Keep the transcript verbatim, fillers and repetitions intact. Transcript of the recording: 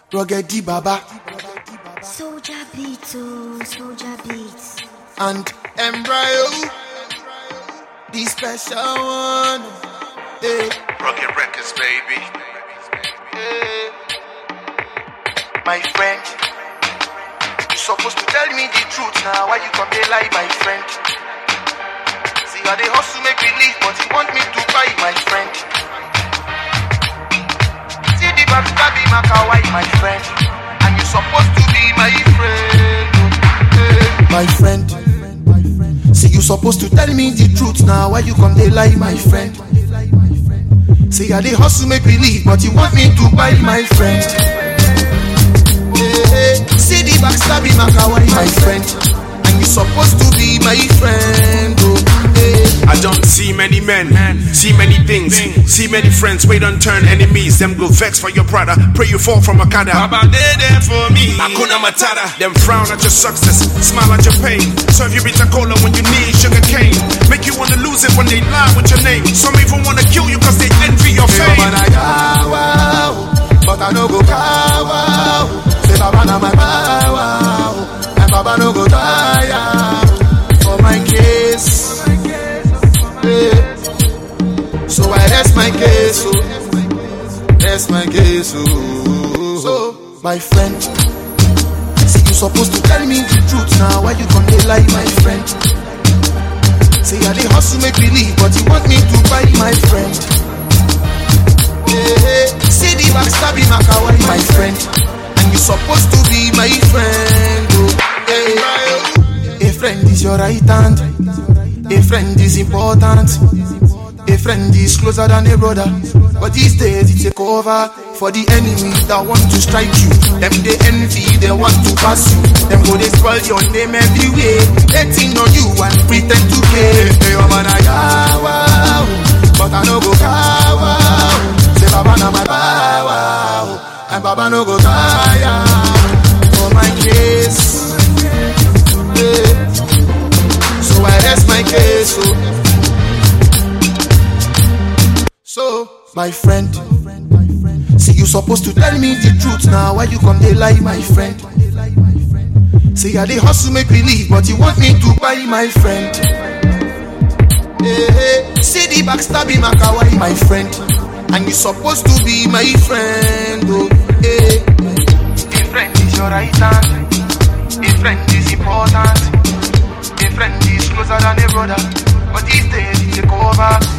Rugged D Baba, Soldier Beats, oh, Soldier Beats, and Embryo, the special one. Hey. Rugged Records, baby. Hey. My friend, you supposed to tell me the truth now. Why you come dey lie, my friend? See, I dey hustle make me live, but you want me to buy, my friend. See the backstabby Makawai, my friend, and you supposed to be my friend. Hey. My friend, see, you supposed to tell me the truth now. Why you come dey lie, my friend? See, I dey hustle make me live, but you want me to buy, my friend. Hey, see the backstabby Makawai, my friend, and you supposed to be my friend. Oh, hey. I don't see many men, see many things, see many friends, wait on turn enemies. Them go vex for your brother, pray you fall from a Okada. Baba they there for me, Hakuna Matata. Them frown at your success, smile at your pain. Serve you bitter cola when you need sugar cane. Make you wanna lose it when they lie with your name. Some even wanna kill you cause they envy your Hey, fame. man, I wow, but I no go wow. Say Baba na my wow, and Baba no go tire for my case. Hey. So I rest my case, oh, rest my case, oh. So my friend, see, you supposed to tell me the truth now. Why you come dey lie, my friend? Say I dey hustle make me live, but you want me to buy, my friend. Hey, see the backstabby Makawai, my friend, and you supposed to be my friend. Oh, hey. A friend is your right hand. A friend is important. A friend is closer than a brother. But these days it's a cover for the enemies that want to strike you. Them they envy, they want to pass you. Them go they spoil your name everywhere, betting on you and pretend to care. Hey, oh man, I wow, but I no go wow. Say Baba na my wow, and Baba no go tire for my case. Yeah. So I rest my case. So, so my friend, see, you supposed to tell me the truth now. Why you come dey lie, my friend? See, I dey hustle make me live, but you want me to buy, my friend. Hey, hey. See the backstabby Makawai, my friend, and you supposed to be my friend. Oh, hey. A friend is your right hand. A friend is important. A friend is closer than a brother. But these days it's a cover